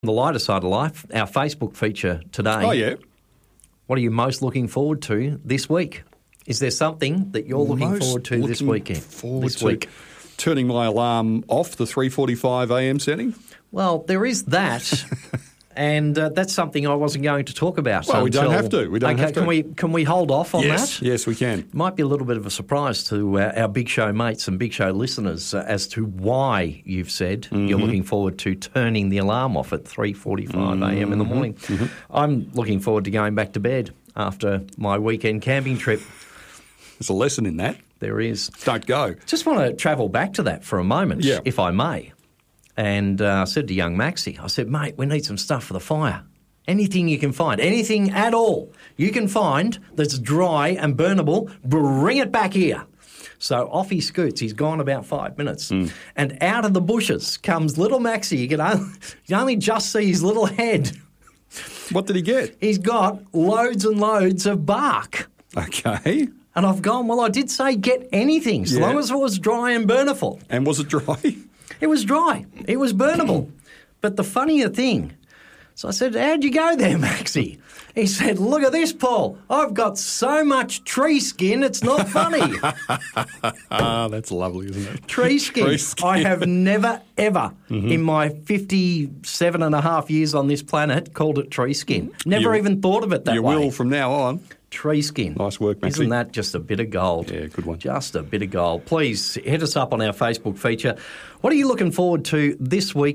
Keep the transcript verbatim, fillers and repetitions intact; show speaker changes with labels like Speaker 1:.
Speaker 1: The lighter side of life, our Facebook feature today.
Speaker 2: Oh, yeah.
Speaker 1: What are you most looking forward to this week? Is there something that you're looking
Speaker 2: Most
Speaker 1: forward to this
Speaker 2: looking
Speaker 1: weekend?
Speaker 2: forward
Speaker 1: This
Speaker 2: to
Speaker 1: week?
Speaker 2: Turning my alarm off the three forty-five a m setting.
Speaker 1: Well, there is that, and uh, that's something I wasn't going to talk about.
Speaker 2: Well, we don't
Speaker 1: until-
Speaker 2: have to. We don't
Speaker 1: okay,
Speaker 2: have to.
Speaker 1: Can we, can we hold off on
Speaker 2: Yes,
Speaker 1: that?
Speaker 2: yes, we can.
Speaker 1: Might be a little bit of a surprise to uh, our Big Show mates and Big Show listeners uh, as to why you've said
Speaker 2: Mm-hmm.
Speaker 1: you're looking forward to turning the alarm off at three forty-five a m in the morning.
Speaker 2: Mm-hmm.
Speaker 1: I'm looking forward to going back to bed after my weekend camping trip.
Speaker 2: There's a lesson in that.
Speaker 1: There is.
Speaker 2: Don't go.
Speaker 1: Just want to travel back to that for a moment,
Speaker 2: Yeah.
Speaker 1: if I may. And uh, I said to young Maxie, I said, mate, we need some stuff for the fire. Anything you can find, anything at all you can find that's dry and burnable, bring it back here. So off he scoots. He's gone about five minutes.
Speaker 2: Mm.
Speaker 1: And out of the bushes comes little Maxie. You can only, you can only just see his little head.
Speaker 2: What did he get?
Speaker 1: He's got loads and loads of bark.
Speaker 2: Okay.
Speaker 1: And I've gone, well, I did say get anything, so
Speaker 2: Yeah.
Speaker 1: long as it was dry and burnable.
Speaker 2: And was it dry?
Speaker 1: It was dry. It was burnable. But the funnier thing, so I said, how'd you go there, Maxie? He said, look at this, Paul. I've got so much tree skin, it's not funny.
Speaker 2: Ah, that's lovely, isn't it?
Speaker 1: Tree skin.
Speaker 2: Tree skin.
Speaker 1: I have never, ever in my fifty-seven and a half years on this planet called it tree skin. Never
Speaker 2: You-
Speaker 1: even thought of it that
Speaker 2: You
Speaker 1: way.
Speaker 2: will from now on.
Speaker 1: Tree skin.
Speaker 2: Nice work, Maxie.
Speaker 1: Isn't that just a bit of gold?
Speaker 2: Yeah, good one.
Speaker 1: Just a bit of gold. Please hit us up on our Facebook feature. What are you looking forward to this week?